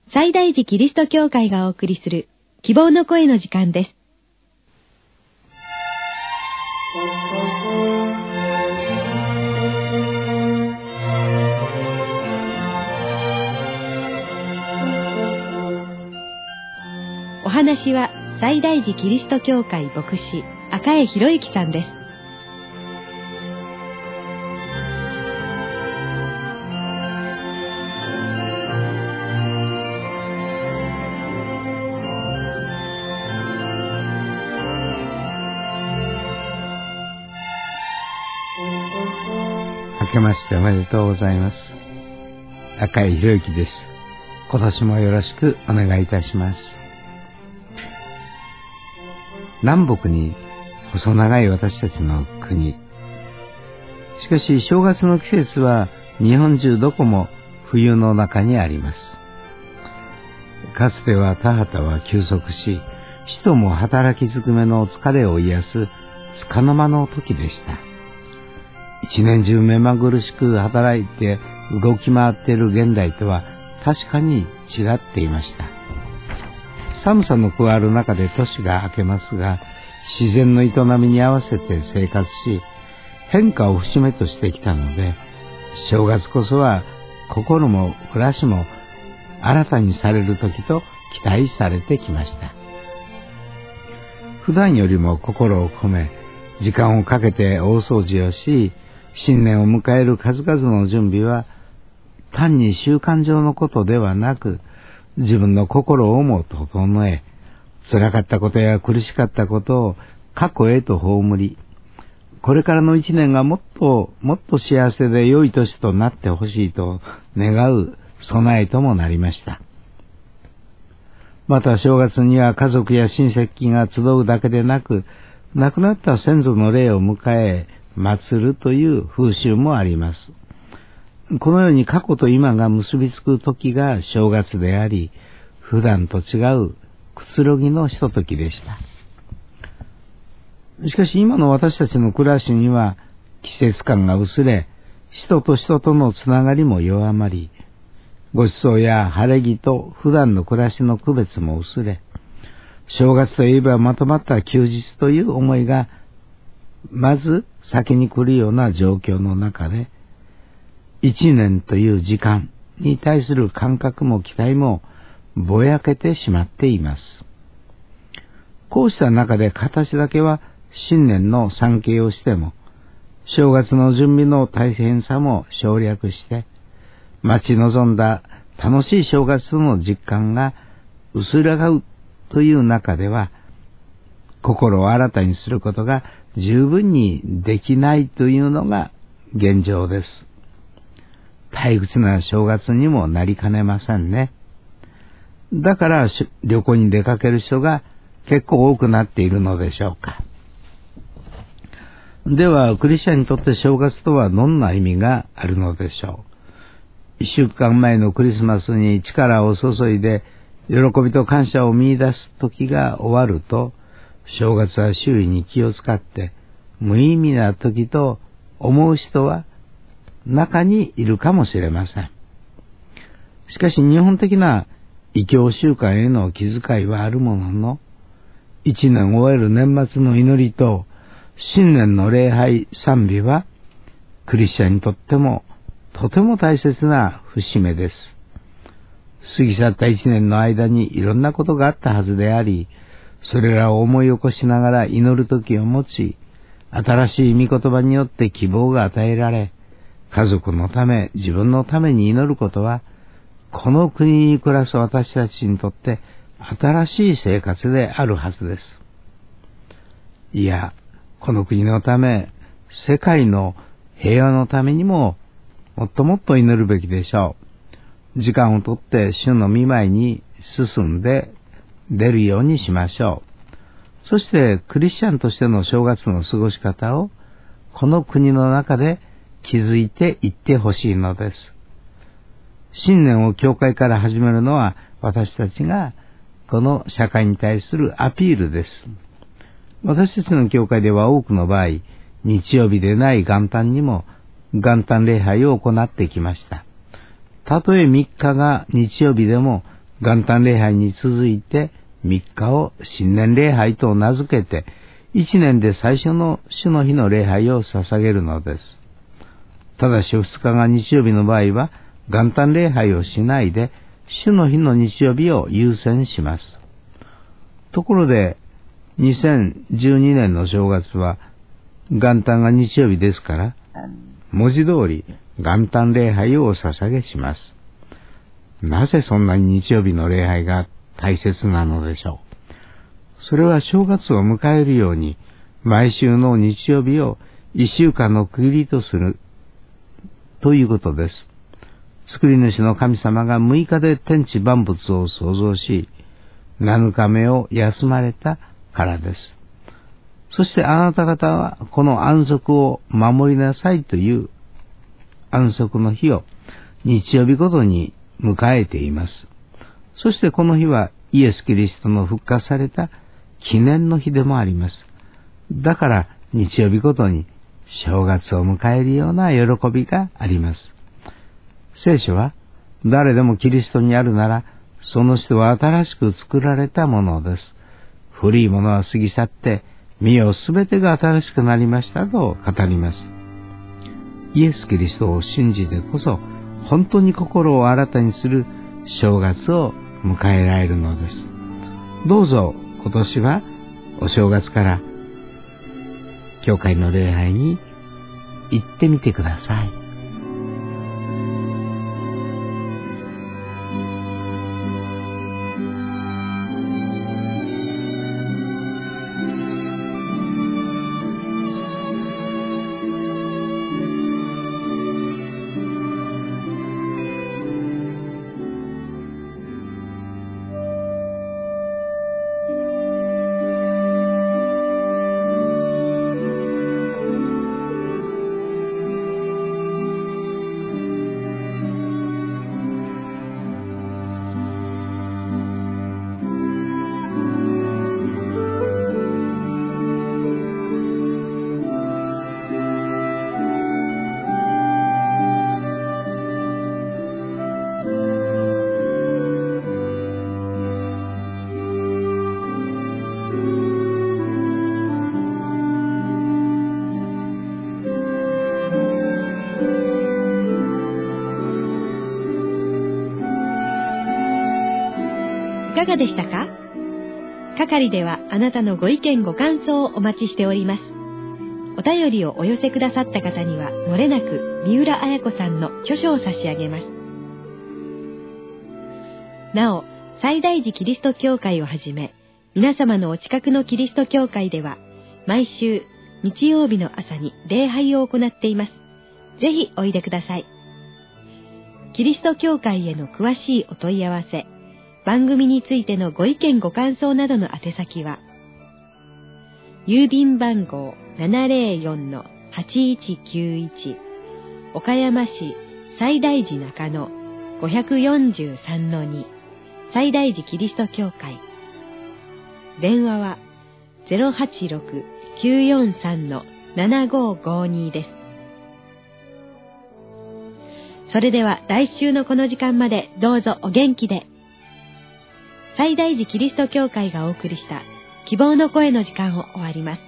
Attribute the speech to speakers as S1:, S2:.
S1: 西大寺キリスト教会がお送りする希望の声の時間です。お話は西大寺キリスト教会牧師赤江博之さんです。
S2: 明けましておめでとうございます。赤井博之です。今年もよろしくお願いいたします。南北に細長い私たちの国。しかし正月の季節は日本中どこも冬の中にあります。かつては田畑は休息し、人も働きづくめの疲れを癒す束の間の時でした。一年中目まぐるしく働いて動き回っている現代とは確かに違っていました。寒さの加わる中で年が明けますが、自然の営みに合わせて生活し、変化を節目としてきたので、正月こそは心も暮らしも新たにされる時と期待されてきました。普段よりも心を込め、時間をかけて大掃除をし、新年を迎える数々の準備は、単に習慣上のことではなく、自分の心をも整え、辛かったことや苦しかったことを過去へと葬り、これからの一年がもっと幸せで良い年となってほしいと願う備えともなりました。また正月には家族や親戚が集うだけでなく、亡くなった先祖の霊を迎え、祀るという風習もあります。このように過去と今が結びつく時が正月であり、普段と違うくつろぎのひとときでした。しかし今の私たちの暮らしには季節感が薄れ、人と人とのつながりも弱まり、ごちそうや晴れ着と普段の暮らしの区別も薄れ、正月といえばまとまった休日という思いがまず先に来るような状況の中で、一年という時間に対する感覚も期待もぼやけてしまっています。こうした中で形だけは新年の参詣をしても、正月の準備の大変さも省略して、待ち望んだ楽しい正月の実感が薄らぐという中では、心を新たにすることが十分にできないというのが現状です。退屈な正月にもなりかねませんね。だから旅行に出かける人が結構多くなっているのでしょうか。ではクリスチャンにとって正月とはどんな意味があるのでしょう。一週間前のクリスマスに力を注いで喜びと感謝を見出す時が終わると、正月は周囲に気を使って無意味な時と思う人は中にいるかもしれません。しかし日本的な異教習慣への気遣いはあるものの、一年を終える年末の祈りと新年の礼拝賛美はクリスチャンにとってもとても大切な節目です。過ぎ去った一年の間にいろんなことがあったはずであり、それらを思い起こしながら祈る時を持ち、新しい御言葉によって希望が与えられ、家族のため、自分のために祈ることは、この国に暮らす私たちにとって新しい生活であるはずです。いや、この国のため、世界の平和のためにも、もっともっと祈るべきでしょう。時間をとって主の御前に進んで出るようにしましょう。そしてクリスチャンとしての正月の過ごし方をこの国の中で築いていってほしいのです。新年を教会から始めるのは私たちがこの社会に対するアピールです。私たちの教会では多くの場合、日曜日でない元旦にも元旦礼拝を行ってきました。たとえ3日が日曜日でも元旦礼拝に続いて3日を新年礼拝と名付けて、1年で最初の主の日の礼拝を捧げるのです。ただし2日が日曜日の場合は、元旦礼拝をしないで、主の日の日曜日を優先します。ところで、2012年の正月は、元旦が日曜日ですから、文字通り元旦礼拝をお捧げします。なぜそんなに日曜日の礼拝が大切なのでしょう。それは正月を迎えるように、毎週の日曜日を1週間の区切りとするということです。作り主の神様が6日で天地万物を創造し、7日目を休まれたからです。そしてあなた方はこの安息を守りなさいという安息の日を日曜日ごとに迎えています。そしてこの日はイエス・キリストの復活された記念の日でもあります。だから日曜日ごとに正月を迎えるような喜びがあります。聖書は誰でもキリストにあるなら、その人は新しく作られたものです。古いものは過ぎ去って、見よすべてが新しくなりましたと語ります。イエス・キリストを信じてこそ、本当に心を新たにする正月を迎えられるのです。どうぞ今年はお正月から教会の礼拝に行ってみてください。
S1: いかがでしたか？係ではあなたのご意見ご感想をお待ちしております。お便りをお寄せくださった方にはもれなく三浦綾子さんの著書を差し上げます。なお、西大寺キリスト教会をはじめ、皆様のお近くのキリスト教会では、毎週日曜日の朝に礼拝を行っています。ぜひおいでください。キリスト教会への詳しいお問い合わせ、番組についてのご意見ご感想などの宛先は、郵便番号 704-8191 岡山市西大寺中野 543-2 西大寺キリスト教会。電話は 086-943-7552 です。それでは来週のこの時間までどうぞお元気で。西大寺キリスト教会がお送りした希望の声の時間を終わります。